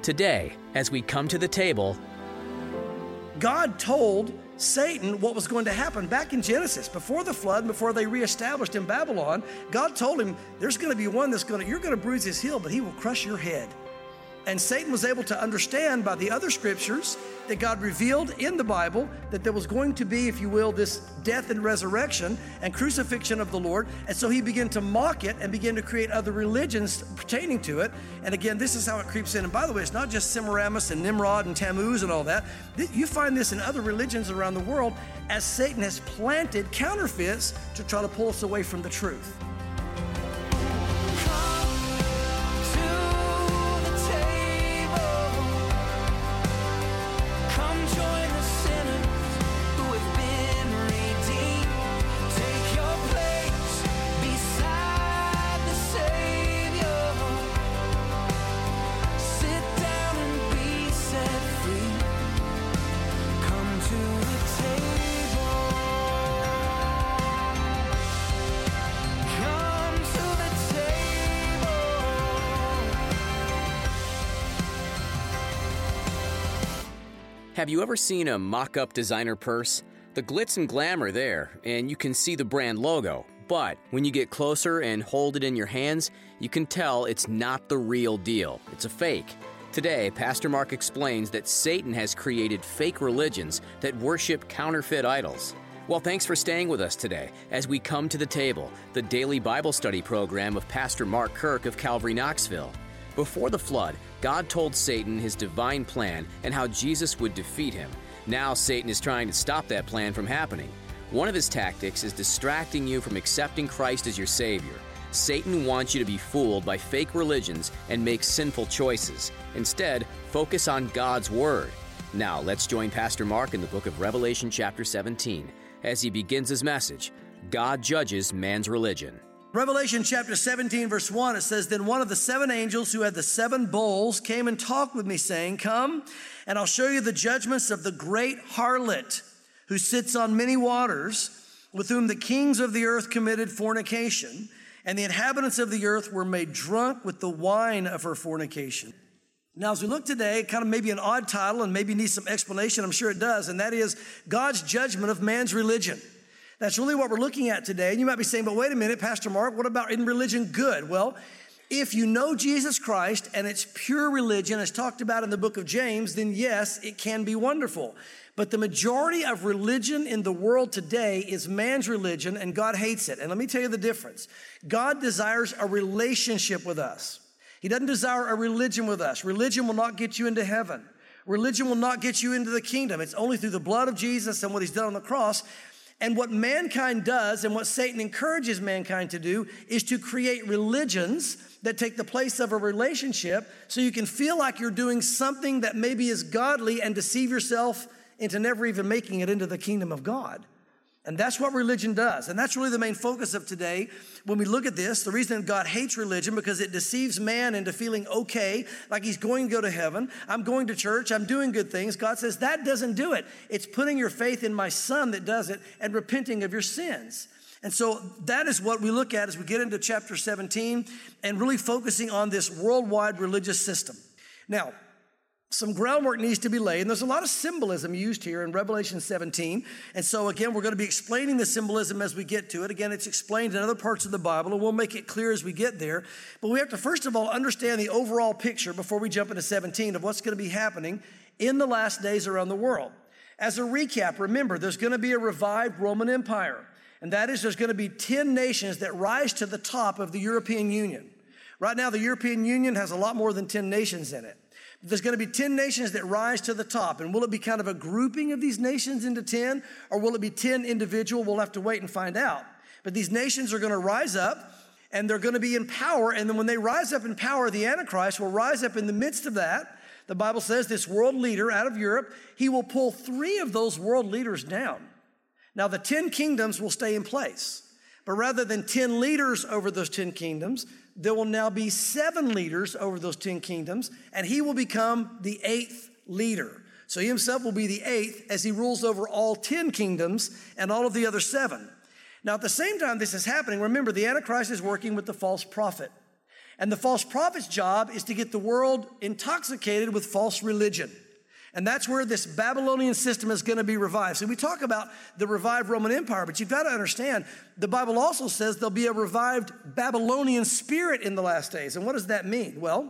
Today, as we come to the table, God told Satan what was going to happen back in Genesis. Before the flood, before they reestablished in Babylon, God told him, there's going to be one you're going to bruise his heel, but he will crush your head. And Satan was able to understand by the other scriptures that God revealed in the Bible that there was going to be, if you will, this death and resurrection and crucifixion of the Lord. And so he began to mock it and began to create other religions pertaining to it. And again, this is how it creeps in. And by the way, it's not just Semiramis and Nimrod and Tammuz and all that. You find this in other religions around the world as Satan has planted counterfeits to try to pull us away from the truth. have you ever seen a mock-up designer purse? The glitz and glam are there, and you can see the brand logo. But when you get closer and hold it in your hands, you can tell it's not the real deal. It's a fake. Today, Pastor Mark explains that Satan has created fake religions that worship counterfeit idols. Well, thanks for staying with us today as we come to the table, the daily Bible study program of Pastor Mark Kirk of Calvary Knoxville. Before the flood, God told Satan his divine plan and how Jesus would defeat him. Now Satan is trying to stop that plan from happening. One of his tactics is distracting you from accepting Christ as your Savior. Satan wants you to be fooled by fake religions and make sinful choices. Instead, focus on God's Word. Now, let's join Pastor Mark in the book of Revelation chapter 17 as he begins his message, God Judges Man's Religion. Revelation chapter 17, verse 1, it says, Then one of the seven angels who had the seven bowls came and talked with me, saying, Come, and I'll show you the judgments of the great harlot, who sits on many waters, with whom the kings of the earth committed fornication, and the inhabitants of the earth were made drunk with the wine of her fornication. Now, as we look today, kind of maybe an odd title and maybe needs some explanation, I'm sure it does, and that is God's judgment of man's religion. That's really what we're looking at today. And you might be saying, but wait a minute, Pastor Mark, what about in religion good? Well, if you know Jesus Christ and it's pure religion, as talked about in the book of James, then yes, it can be wonderful. But the majority of religion in the world today is man's religion, and God hates it. And let me tell you the difference. God desires a relationship with us. He doesn't desire a religion with us. Religion will not get you into heaven. Religion will not get you into the kingdom. It's only through the blood of Jesus and what he's done on the cross. And what mankind does and what Satan encourages mankind to do is to create religions that take the place of a relationship so you can feel like you're doing something that maybe is godly and deceive yourself into never even making it into the kingdom of God. And that's what religion does. And that's really the main focus of today. When we look at this, the reason God hates religion, because it deceives man into feeling okay, like he's going to go to heaven. I'm going to church. I'm doing good things. God says that doesn't do it. It's putting your faith in my Son that does it and repenting of your sins. And so that is what we look at as we get into chapter 17 and really focusing on this worldwide religious system. Now, some groundwork needs to be laid, and there's a lot of symbolism used here in Revelation 17. And so again, we're going to be explaining the symbolism as we get to it. Again, it's explained in other parts of the Bible, and we'll make it clear as we get there. But we have to, first of all, understand the overall picture before we jump into 17 of what's going to be happening in the last days around the world. As a recap, remember, there's going to be a revived Roman Empire. And that is, there's going to be 10 nations that rise to the top of the European Union. Right now, the European Union has a lot more than 10 nations in it. There's going to be 10 nations that rise to the top. And will it be kind of a grouping of these nations into 10? Or will it be 10 individual? We'll have to wait and find out. But these nations are going to rise up, and they're going to be in power. And then when they rise up in power, the Antichrist will rise up in the midst of that. The Bible says this world leader out of Europe, he will pull 3 of those world leaders down. Now, the 10 kingdoms will stay in place. But rather than 10 leaders over those 10 kingdoms, there will now be 7 leaders over those 10 kingdoms, and he will become the 8th leader. So he himself will be the 8th as he rules over all 10 kingdoms and all of the other 7. Now, at the same time this is happening, remember, the Antichrist is working with the false prophet. And the false prophet's job is to get the world intoxicated with false religion. And that's where this Babylonian system is going to be revived. So we talk about the revived Roman Empire, but you've got to understand, the Bible also says there'll be a revived Babylonian spirit in the last days. And what does that mean? Well,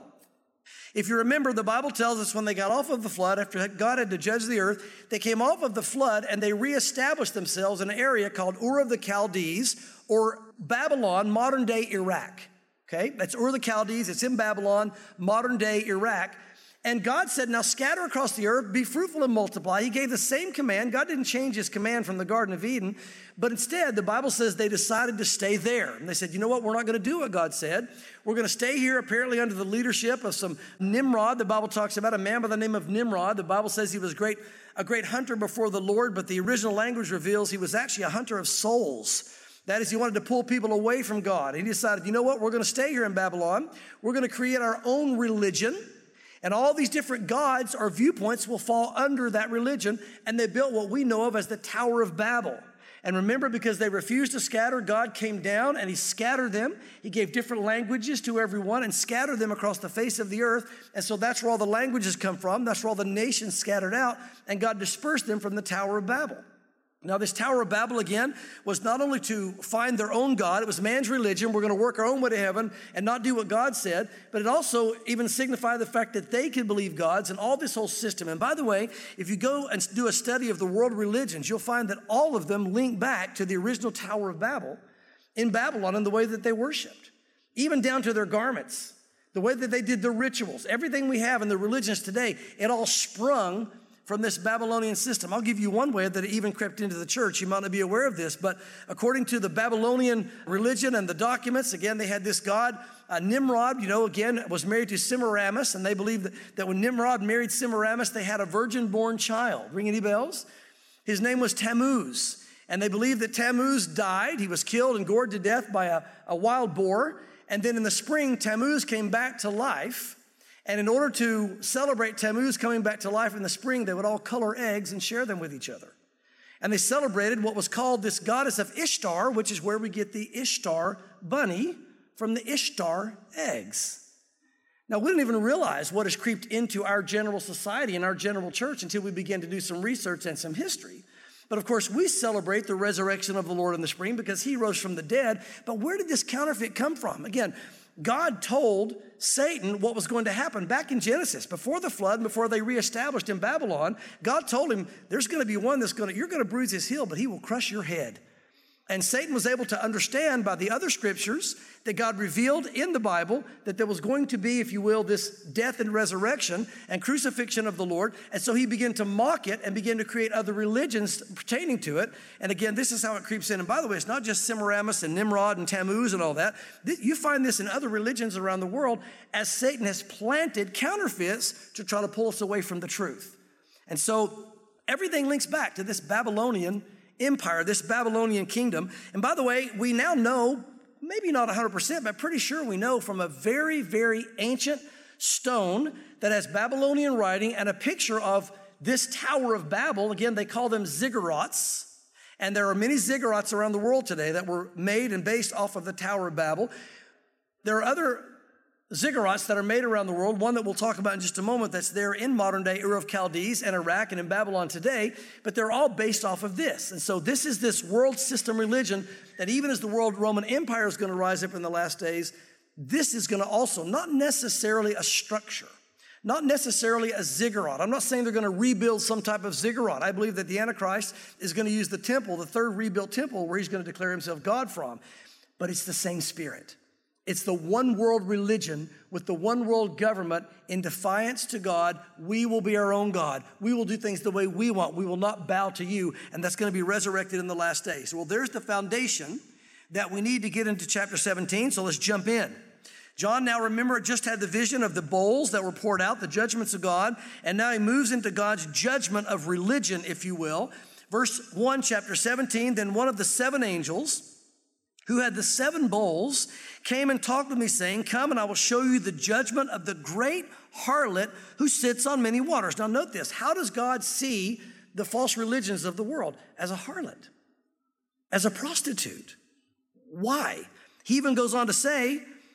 if you remember, the Bible tells us when they got off of the flood, after God had to judge the earth, they came off of the flood and they reestablished themselves in an area called Ur of the Chaldees, or Babylon, modern day Iraq. Okay, that's Ur of the Chaldees. It's in Babylon, modern day Iraq. And God said, now scatter across the earth, be fruitful and multiply. He gave the same command. God didn't change his command from the Garden of Eden, but instead the Bible says they decided to stay there. And they said, you know what, we're not going to do what God said. We're going to stay here apparently under the leadership of some Nimrod. The Bible talks about a man by the name of Nimrod. The Bible says he was a great hunter before the Lord, but the original language reveals he was actually a hunter of souls. That is, he wanted to pull people away from God. And he decided, you know what, we're going to stay here in Babylon. We're going to create our own religion. And all these different gods or viewpoints will fall under that religion. And they built what we know of as the Tower of Babel. And remember, because they refused to scatter, God came down and he scattered them. He gave different languages to everyone and scattered them across the face of the earth. And so that's where all the languages come from. That's where all the nations scattered out. And God dispersed them from the Tower of Babel. Now, this Tower of Babel, again, was not only to find their own God, it was man's religion. We're going to work our own way to heaven and not do what God said, but it also even signified the fact that they could believe gods and all this whole system. And by the way, if you go and do a study of the world religions, you'll find that all of them link back to the original Tower of Babel in Babylon and the way that they worshiped, even down to their garments, the way that they did their rituals. Everything we have in the religions today, it all sprung from this Babylonian system. I'll give you one way that it even crept into the church. You might not be aware of this, but according to the Babylonian religion and the documents, again, they had this god, Nimrod, again, was married to Semiramis, and they believed that when Nimrod married Semiramis, they had a virgin-born child. Ring any bells? His name was Tammuz, and they believed that Tammuz died. He was killed and gored to death by a wild boar, and then in the spring, Tammuz came back to life. And in order to celebrate Tammuz coming back to life in the spring, they would all color eggs and share them with each other. And they celebrated what was called this goddess of Ishtar, which is where we get the Ishtar bunny from the Ishtar eggs. Now, we didn't even realize what has creeped into our general society and our general church until we began to do some research and some history. But of course, we celebrate the resurrection of the Lord in the spring because he rose from the dead. But where did this counterfeit come from? Again, God told Satan what was going to happen back in Genesis. Before the flood, before they reestablished in Babylon, God told him, there's going to be one you're going to bruise his heel, but he will crush your head. And Satan was able to understand by the other scriptures that God revealed in the Bible that there was going to be, if you will, this death and resurrection and crucifixion of the Lord. And so he began to mock it and began to create other religions pertaining to it. And again, this is how it creeps in. And by the way, it's not just Semiramis and Nimrod and Tammuz and all that. You find this in other religions around the world as Satan has planted counterfeits to try to pull us away from the truth. And so everything links back to this Babylonian empire, this Babylonian kingdom. And by the way, we now know, maybe not 100%, but pretty sure we know from a very, very ancient stone that has Babylonian writing and a picture of this Tower of Babel. Again, they call them ziggurats. And there are many ziggurats around the world today that were made and based off of the Tower of Babel. There are other ziggurats that are made around the world, one that we'll talk about in just a moment that's there in modern day Ur of Chaldees and Iraq and in Babylon today, but they're all based off of this. And so this is this world system religion that even as the world Roman Empire is going to rise up in the last days, this is going to also, not necessarily a structure, not necessarily a ziggurat. I'm not saying they're going to rebuild some type of ziggurat. I believe that the Antichrist is going to use the temple, the third rebuilt temple, where he's going to declare himself God from. But it's the same spirit. It's the one world religion with the one world government in defiance to God. We will be our own God. We will do things the way we want. We will not bow to you. And that's going to be resurrected in the last days. Well, there's the foundation that we need to get into chapter 17. So let's jump in. John, now remember, just had the vision of the bowls that were poured out, the judgments of God. And now he moves into God's judgment of religion, if you will. Verse 1, chapter 17, then one of the seven angels who had the seven bowls, came and talked with me, saying, come and I will show you the judgment of the great harlot who sits on many waters. Now note this, how does God see the false religions of the world? As a harlot, as a prostitute. Why? He even goes on to say,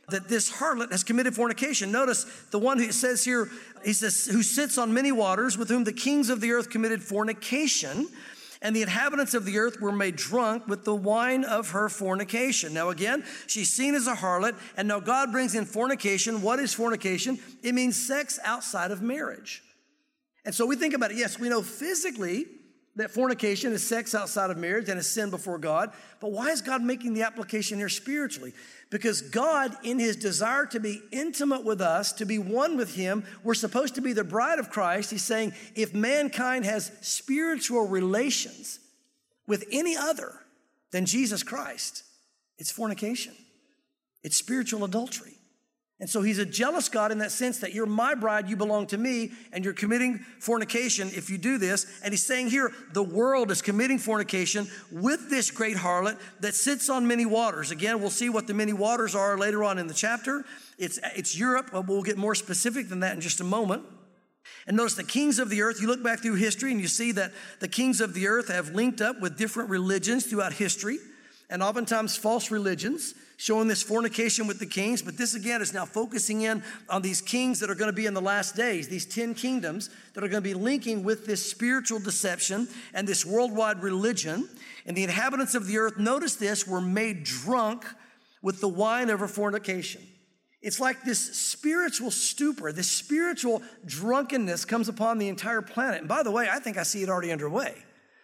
that this harlot has committed fornication. Notice the one who says here, he says, who sits on many waters, with whom the kings of the earth committed fornication, and the inhabitants of the earth were made drunk with the wine of her fornication. Now again, she's seen as a harlot, and now God brings in fornication. What is fornication? It means sex outside of marriage. And so we think about it. Yes, we know physically that fornication is sex outside of marriage and is sin before God. But why is God making the application here spiritually? Because God, in his desire to be intimate with us, to be one with him, we're supposed to be the bride of Christ. He's saying if mankind has spiritual relations with any other than Jesus Christ, it's fornication. It's spiritual adultery. And so he's a jealous God in that sense that you're my bride, you belong to me, and you're committing fornication if you do this. And he's saying here, the world is committing fornication with this great harlot that sits on many waters. Again, we'll see what the many waters are later on in the chapter. It's Europe, but we'll get more specific than that in just a moment. And notice the kings of the earth, you look back through history and you see that the kings of the earth have linked up with different religions throughout history, and oftentimes false religions, showing this fornication with the kings. But this again is now focusing in on these kings that are going to be in the last days, these 10 kingdoms that are going to be linking with this spiritual deception and this worldwide religion. And the inhabitants of the earth, notice this, were made drunk with the wine of her fornication. It's like this spiritual stupor, this spiritual drunkenness comes upon the entire planet. And by the way, I think I see it already underway.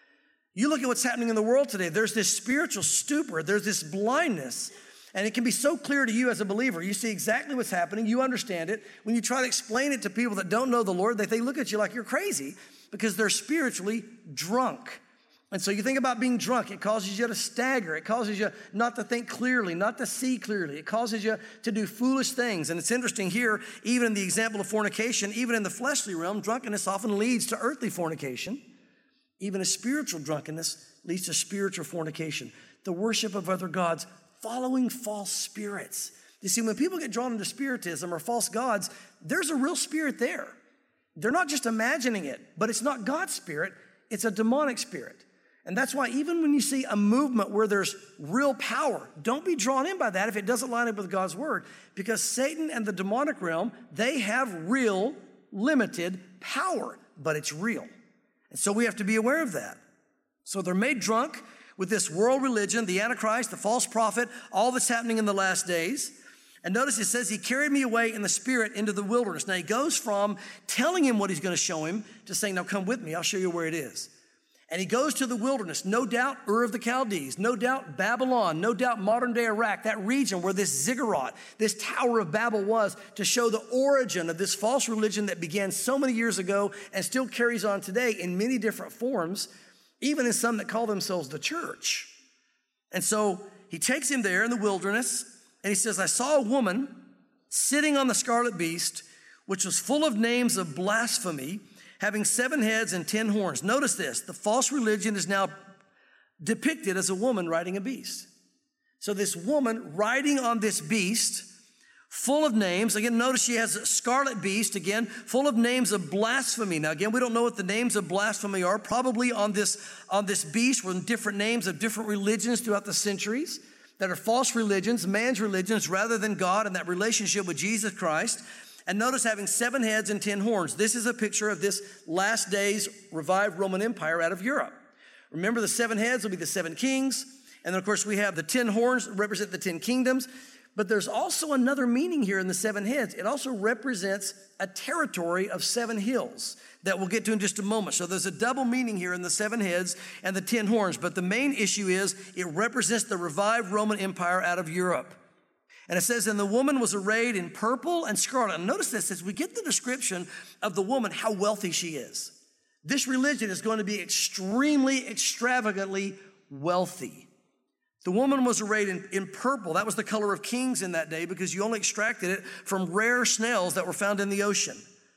You look at what's happening in the world today. There's this spiritual stupor. There's this blindness. And it can be so clear to you as a believer. You see exactly what's happening. You understand it. When you try to explain it to people that don't know the Lord, they look at you like you're crazy because they're spiritually drunk. And so you think about being drunk. It causes you to stagger. It causes you not to think clearly, not to see clearly. It causes you to do foolish things. And it's interesting here, even in the example of fornication, even in the fleshly realm, drunkenness often leads to earthly fornication. Even a spiritual drunkenness leads to spiritual fornication, the worship of other gods, following false spirits. You see, when people get drawn into spiritism or false gods, there's a real spirit there. They're not just imagining it, but it's not God's spirit, it's a demonic spirit. And that's why even when you see a movement where there's real power, don't be drawn in by that if it doesn't line up with God's word, because Satan and the demonic realm, they have real, limited power, but it's real. And so we have to be aware of that. So they're made drunk with this world religion, the Antichrist, the false prophet, all that's happening in the last days. And notice it says he carried me away in the spirit into the wilderness. Now he goes from telling him what he's going to show him to saying, now come with me, I'll show you where it is. And he goes to the wilderness, no doubt Ur of the Chaldees, no doubt Babylon, no doubt modern day Iraq, that region where this ziggurat, this Tower of Babel was, to show the origin of this false religion that began so many years ago and still carries on today in many different forms, even in some that call themselves the church. And so he takes him there in the wilderness and he says, I saw a woman sitting on the scarlet beast, which was full of names of blasphemy, having 7 heads and 10 horns. Notice this, the false religion is now depicted as a woman riding a beast. So this woman riding on this beast, full of names. Again, notice she has a scarlet beast, again, full of names of blasphemy. Now, again, we don't know what the names of blasphemy are. Probably on this beast were different names of different religions throughout the centuries that are false religions, man's religions, rather than God and that relationship with Jesus Christ. And notice having 7 heads and 10 horns. This is a picture of this last days revived Roman Empire out of Europe. Remember, the 7 heads will be the 7 kings. And then, of course, we have the 10 horns that represent the 10 kingdoms. But there's also another meaning here in the 7 heads. It also represents a territory of 7 hills that we'll get to in just a moment. So there's a double meaning here in the 7 heads and the 10 horns. But the main issue is it represents the revived Roman Empire out of Europe. And it says, and the woman was arrayed in purple and scarlet. And notice this, as we get the description of the woman, how wealthy she is. This religion is going to be extremely, extravagantly wealthy. The woman was arrayed in purple. That was the color of kings in that day because you only extracted it from rare snails that were found in the ocean.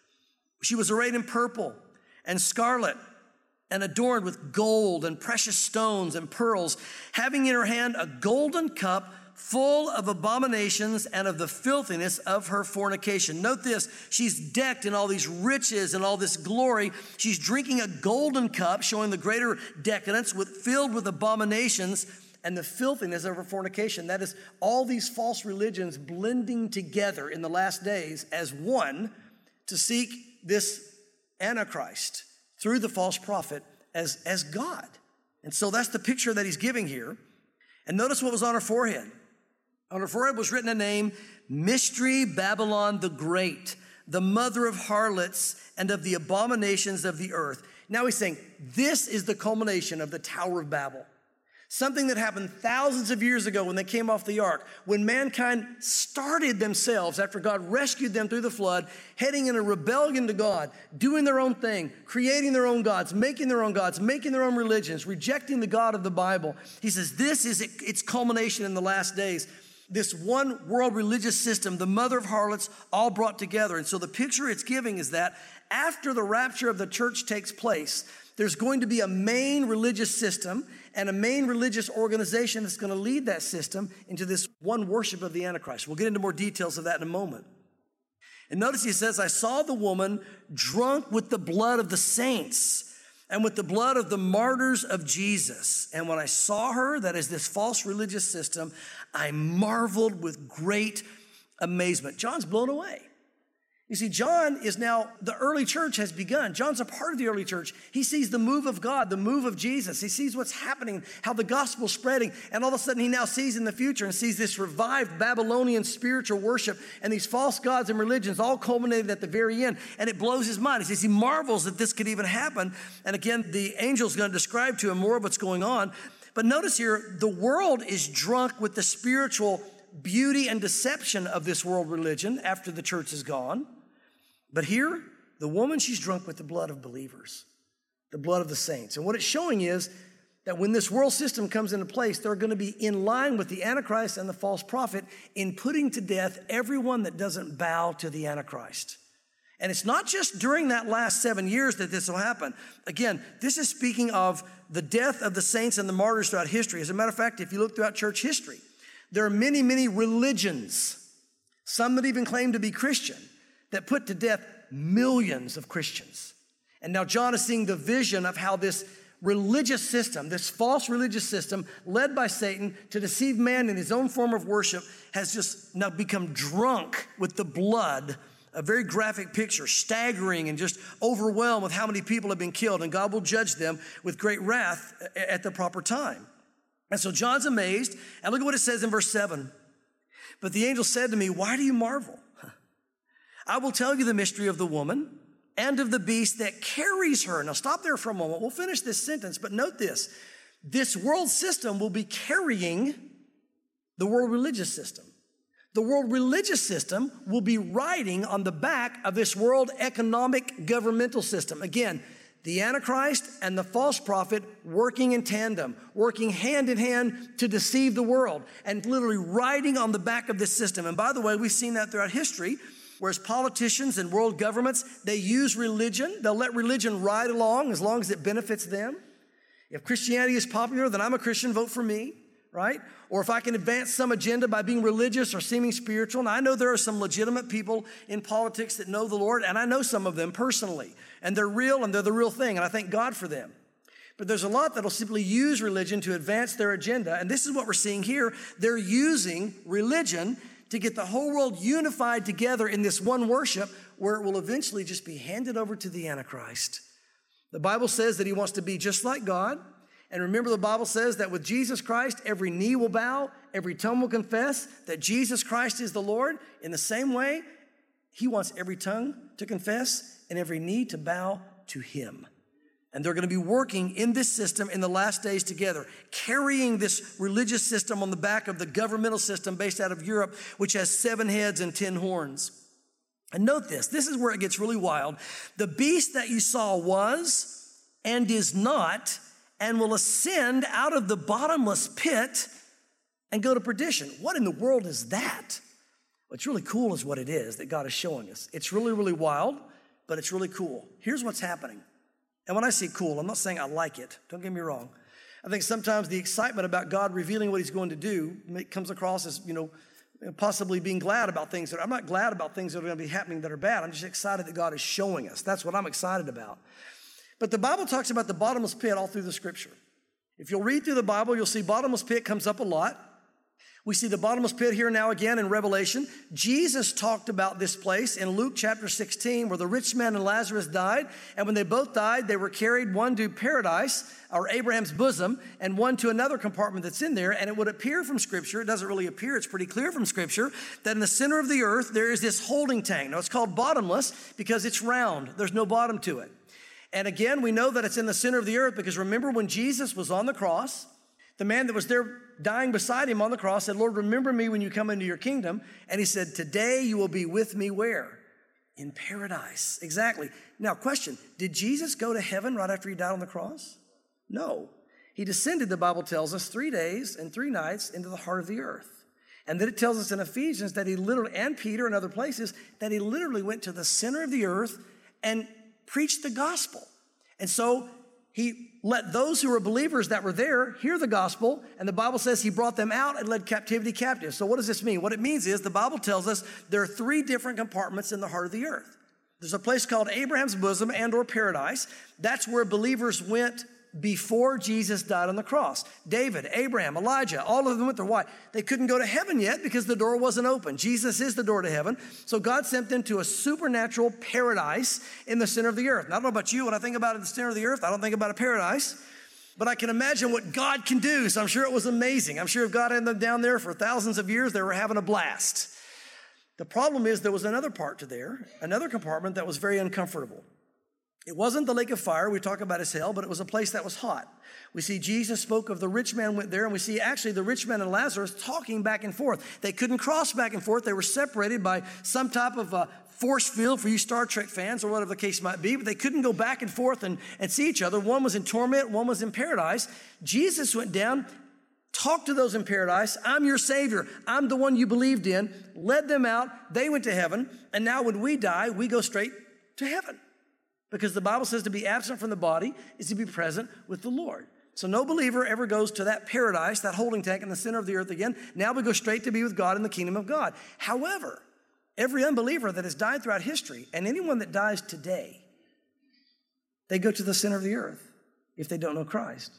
She was arrayed in purple and scarlet and adorned with gold and precious stones and pearls, having in her hand a golden cup full of abominations and of the filthiness of her fornication. Note this, she's decked in all these riches and all this glory. She's drinking a golden cup, showing the greater decadence, filled with abominations and the filthiness of her fornication. That is, all these false religions blending together in the last days as one to seek this Antichrist through the false prophet as God. And so that's the picture that he's giving here. And notice what was on her forehead. On her forehead was written a name, Mystery Babylon the Great, the mother of harlots and of the abominations of the earth. Now he's saying, this is the culmination of the Tower of Babel. Something that happened thousands of years ago when they came off the ark, when mankind started themselves after God rescued them through the flood, heading in a rebellion to God, doing their own thing, creating their own gods, making their own religions, rejecting the God of the Bible. He says this is its culmination in the last days. This one world religious system, the mother of harlots, all brought together. And so the picture it's giving is that after the rapture of the church takes place, there's going to be a main religious system and a main religious organization that's going to lead that system into this one worship of the Antichrist. We'll get into more details of that in a moment. And notice he says, I saw the woman drunk with the blood of the saints and with the blood of the martyrs of Jesus. And when I saw her, that is this false religious system, I marveled with great amazement. John's blown away. You see, John is now, the early church has begun. John's a part of the early church. He sees the move of God, the move of Jesus. He sees what's happening, how the gospel's spreading. And all of a sudden he now sees in the future and sees this revived Babylonian spiritual worship and these false gods and religions all culminated at the very end. And it blows his mind. He says he marvels that this could even happen. And again, the angel's going to describe to him more of what's going on. But notice here, the world is drunk with the spiritual beauty and deception of this world religion after the church is gone. But here, the woman, she's drunk with the blood of believers, the blood of the saints. And what it's showing is that when this world system comes into place, they're going to be in line with the Antichrist and the false prophet in putting to death everyone that doesn't bow to the Antichrist. And it's not just during that last 7 years that this will happen. Again, this is speaking of the death of the saints and the martyrs throughout history. As a matter of fact, if you look throughout church history, there are many, many religions, some that even claim to be Christian, that put to death millions of Christians. And now John is seeing the vision of how this religious system, this false religious system led by Satan to deceive man in his own form of worship, has just now become drunk with the blood. A very graphic picture, staggering and just overwhelmed with how many people have been killed. And God will judge them with great wrath at the proper time. And so John's amazed. And look at what it says in verse 7. But the angel said to me, why do you marvel? I will tell you the mystery of the woman and of the beast that carries her. Now stop there for a moment. We'll finish this sentence, but note this. This world system will be carrying the world religious system. The world religious system will be riding on the back of this world economic governmental system. Again, the Antichrist and the false prophet working in tandem, working hand in hand to deceive the world and literally riding on the back of this system. And by the way, we've seen that throughout history. Whereas politicians and world governments, they use religion. They'll let religion ride along as it benefits them. If Christianity is popular, then I'm a Christian, vote for me, right? Or if I can advance some agenda by being religious or seeming spiritual. Now, I know there are some legitimate people in politics that know the Lord, and I know some of them personally. And they're real, and they're the real thing, and I thank God for them. But there's a lot that'll simply use religion to advance their agenda, and this is what we're seeing here. They're using religion to get the whole world unified together in this one worship where it will eventually just be handed over to the Antichrist. The Bible says that he wants to be just like God. And remember, the Bible says that with Jesus Christ, every knee will bow, every tongue will confess that Jesus Christ is the Lord. In the same way, he wants every tongue to confess and every knee to bow to him. And they're going to be working in this system in the last days together, carrying this religious system on the back of the governmental system based out of Europe, which has 7 heads and 10 horns. And note this is where it gets really wild. The beast that you saw was and is not and will ascend out of the bottomless pit and go to perdition. What in the world is that? What's really cool is what it is that God is showing us. It's really, really wild, but it's really cool. Here's what's happening. And when I say cool, I'm not saying I like it. Don't get me wrong. I think sometimes the excitement about God revealing what he's going to do comes across as, possibly being glad about things. I'm not glad about things that are going to be happening that are bad. I'm just excited that God is showing us. That's what I'm excited about. But the Bible talks about the bottomless pit all through the scripture. If you'll read through the Bible, you'll see bottomless pit comes up a lot. We see the bottomless pit here now again in Revelation. Jesus talked about this place in Luke chapter 16 where the rich man and Lazarus died. And when they both died, they were carried, one to paradise or Abraham's bosom and one to another compartment that's in there. And it would appear from Scripture, it doesn't really appear, it's pretty clear from Scripture, that in the center of the earth, there is this holding tank. Now it's called bottomless because it's round. There's no bottom to it. And again, we know that it's in the center of the earth because remember when Jesus was on the cross, the man that was there dying beside him on the cross said, Lord, remember me when you come into your kingdom. And he said, today you will be with me where? In paradise. Exactly. Now, question, did Jesus go to heaven right after he died on the cross? No. He descended, the Bible tells us, 3 days and 3 nights into the heart of the earth. And then it tells us in Ephesians that he literally, and Peter and other places, that he literally went to the center of the earth and preached the gospel. And so he let those who were believers that were there hear the gospel, and the Bible says he brought them out and led captivity captive. So what does this mean? What it means is the Bible tells us there are 3 different compartments in the heart of the earth. There's a place called Abraham's bosom and or paradise. That's where believers went before Jesus died on the cross. David, Abraham, Elijah, all of them went there. Why? They couldn't go to heaven yet because the door wasn't open. Jesus is the door to heaven. So God sent them to a supernatural paradise in the center of the earth. Now, I don't know about you. When I think about the center of the earth, I don't think about a paradise. But I can imagine what God can do. So I'm sure it was amazing. I'm sure if God had them down there for thousands of years, they were having a blast. The problem is there was another part to there, another compartment that was very uncomfortable. It wasn't the lake of fire we talk about as hell, but it was a place that was hot. We see Jesus spoke of the rich man went there, and we see actually the rich man and Lazarus talking back and forth. They couldn't cross back and forth. They were separated by some type of force field for you Star Trek fans or whatever the case might be, but they couldn't go back and forth and see each other. One was in torment, one was in paradise. Jesus went down, talked to those in paradise. I'm your Savior. I'm the one you believed in, led them out. They went to heaven, and now when we die, we go straight to heaven. Because the Bible says to be absent from the body is to be present with the Lord. So no believer ever goes to that paradise, that holding tank in the center of the earth again. Now we go straight to be with God in the kingdom of God. However, every unbeliever that has died throughout history, and anyone that dies today, they go to the center of the earth if they don't know Christ.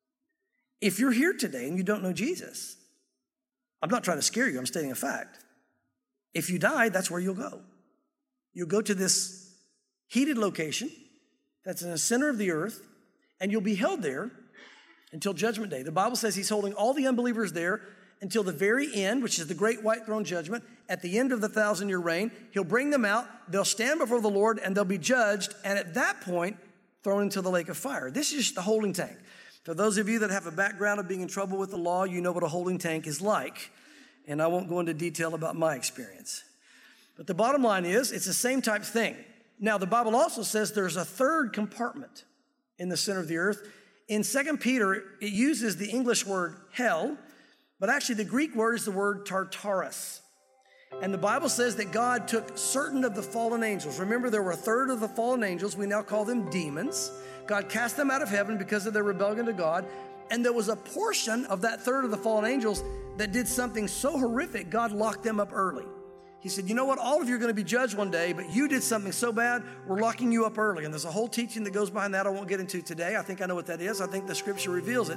If you're here today and you don't know Jesus, I'm not trying to scare you, I'm stating a fact. If you die, that's where you'll go. You'll go to this heated location that's in the center of the earth, and you'll be held there until Judgment Day. The Bible says he's holding all the unbelievers there until the very end, which is the great white throne judgment. At the end of the 1,000-year reign, he'll bring them out, they'll stand before the Lord, and they'll be judged, and at that point, thrown into the lake of fire. This is just the holding tank. For those of you that have a background of being in trouble with the law, you know what a holding tank is like, and I won't go into detail about my experience. But the bottom line is, it's the same type thing. Now, the Bible also says there's a third compartment in the center of the earth. In 2 Peter, it uses the English word hell, but actually the Greek word is the word Tartarus. And the Bible says that God took certain of the fallen angels. Remember, there were a third of the fallen angels. We now call them demons. God cast them out of heaven because of their rebellion to God. And there was a portion of that third of the fallen angels that did something so horrific, God locked them up early. He said, you know what, all of you are going to be judged one day, but you did something so bad, we're locking you up early. And there's a whole teaching that goes behind that I won't get into today. I think I know what that is. I think the scripture reveals it.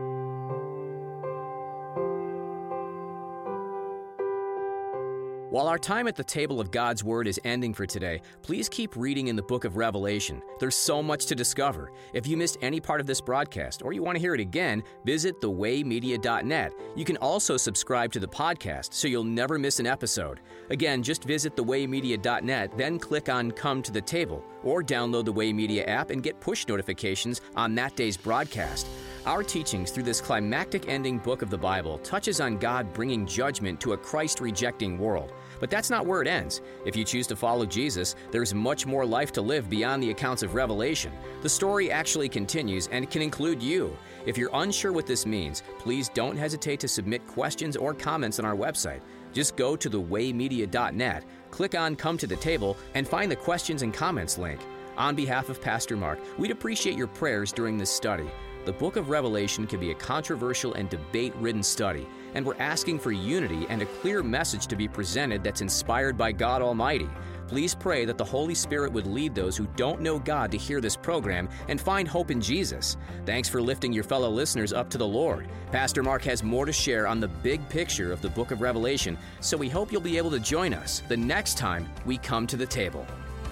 While our time at the table of God's Word is ending for today, please keep reading in the book of Revelation. There's so much to discover. If you missed any part of this broadcast or you want to hear it again, visit thewaymedia.net. You can also subscribe to the podcast so you'll never miss an episode. Again, just visit thewaymedia.net, then click on Come to the Table, or download the Way Media app and get push notifications on that day's broadcast. Our teachings through this climactic ending book of the Bible touches on God bringing judgment to a Christ-rejecting world. But that's not where it ends. If you choose to follow Jesus, there's much more life to live beyond the accounts of Revelation. The story actually continues and can include you. If you're unsure what this means, please don't hesitate to submit questions or comments on our website. Just go to thewaymedia.net, click on Come to the Table, and find the questions and comments link. On behalf of Pastor Mark, we'd appreciate your prayers during this study. The book of Revelation can be a controversial and debate-ridden study, and we're asking for unity and a clear message to be presented that's inspired by God Almighty. Please pray that the Holy Spirit would lead those who don't know God to hear this program and find hope in Jesus. Thanks for lifting your fellow listeners up to the Lord. Pastor Mark has more to share on the big picture of the book of Revelation, so we hope you'll be able to join us the next time we come to the table.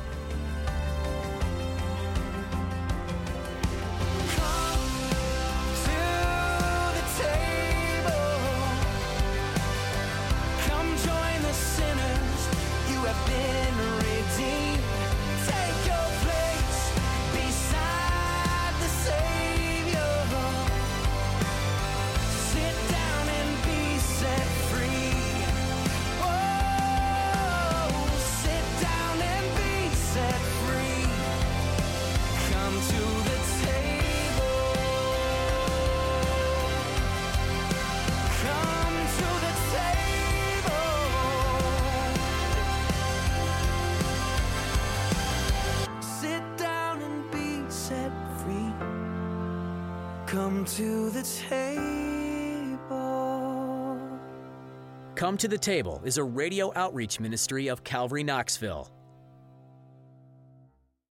Come to the table. Come to the Table is a radio outreach ministry of Calvary Knoxville.